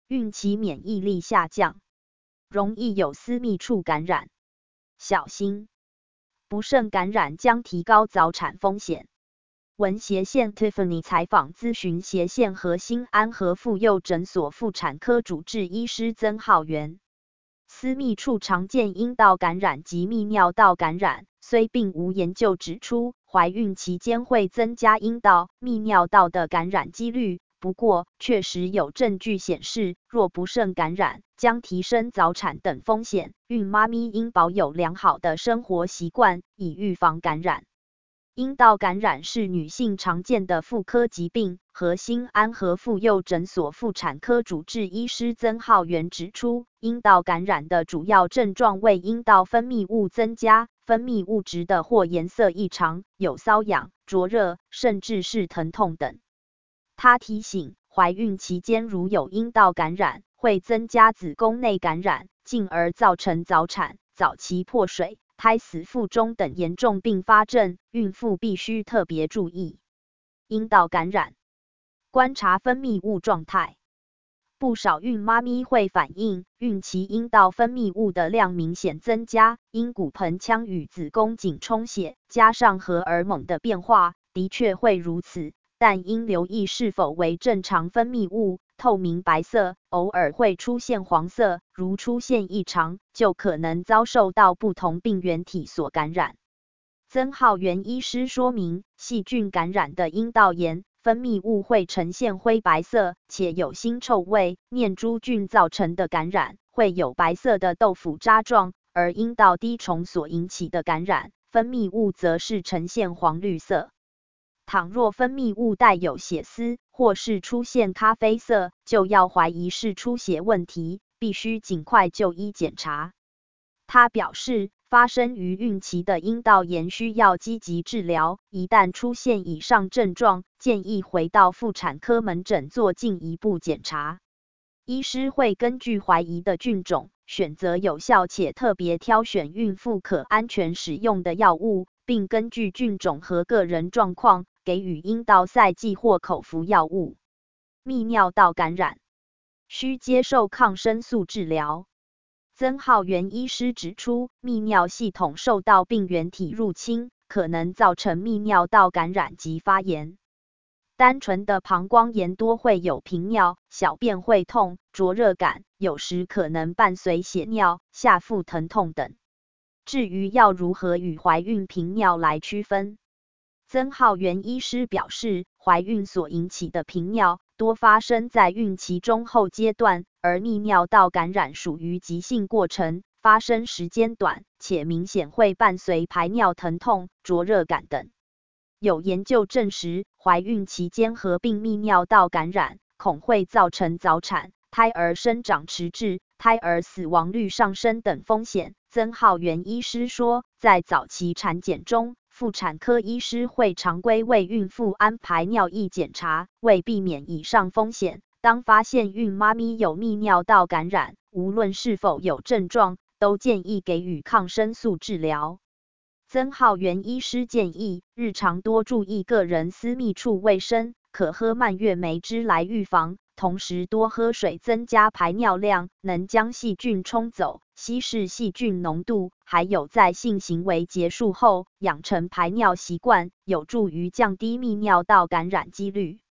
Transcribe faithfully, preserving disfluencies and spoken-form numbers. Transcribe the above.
孕期免疫力下降，容易有私密处感染，小心不慎感染将提高早产风险。文斜线 Tiffany 采访咨询斜线核心安和妇幼诊所妇产科主治医师曾浩源。私密处常见阴道感染及泌尿道感染，虽并无研究指出怀孕期间会增加阴道、泌尿道的感染几率，不过确实有证据显示，若不慎感染，将提升早产等风险。孕妈咪应保有良好的生活习惯，以预防感染。阴道感染是女性常见的妇科疾病，核心安和妇幼诊所妇产科主治医师曾浩源指出，阴道感染的主要症状为阴道分泌物增加、分泌物质的或颜色异常、有瘙痒、灼热，甚至是疼痛等。他提醒，怀孕期间如有阴道感染，会增加子宫内感染，进而造成早产、早期破水、胎死腹中等严重并发症，孕妇必须特别注意。阴道感染，观察分泌物状态。不少孕妈咪会反映，孕期阴道分泌物的量明显增加，因骨盆腔与子宫颈充血，加上荷尔蒙的变化，的确会如此，但应留意是否为正常分泌物，透明白色，偶尔会出现黄色，如出现异常，就可能遭受到不同病原体所感染。曾浩源医师说明，细菌感染的阴道炎分泌物会呈现灰白色，且有腥臭味；念珠菌造成的感染会有白色的豆腐渣状，而阴道滴虫所引起的感染，分泌物则是呈现黄绿色。倘若分泌物带有血丝，或是出现咖啡色，就要怀疑是出血问题，必须尽快就医检查。他表示，发生于孕期的阴道炎需要积极治疗，一旦出现以上症状，建议回到妇产科门诊做进一步检查。医师会根据怀疑的菌种，选择有效且特别挑选孕妇可安全使用的药物，并根据菌种和个人状况，给予阴道塞剂或口服药物。泌尿道感染，需接受抗生素治疗。曾浩源医师指出，泌尿系统受到病原体入侵，可能造成泌尿道感染及发炎。单纯的膀胱炎多会有频尿、小便会痛、灼热感，有时可能伴随血尿、下腹疼痛等。至于要如何与怀孕频尿来区分，曾浩源医师表示，怀孕所引起的频尿多发生在孕期中后阶段，而泌尿道感染属于急性过程，发生时间短，且明显会伴随排尿疼痛、灼热感等。有研究证实，怀孕期间合并泌尿道感染，恐会造成早产、胎儿生长迟滞、胎儿死亡率上升等风险。曾浩源医师说，在早期产检中，妇产科医师会常规为孕妇安排尿液检查，为避免以上风险，当发现孕妈咪有泌尿道感染，无论是否有症状，都建议给予抗生素治疗。曾浩源医师建议，日常多注意个人私密处卫生，可喝蔓越莓汁来预防，同时多喝水增加排尿量，能将细菌冲走，稀释细菌浓度，还有在性行为结束后养成排尿习惯，有助于降低泌尿道感染几率。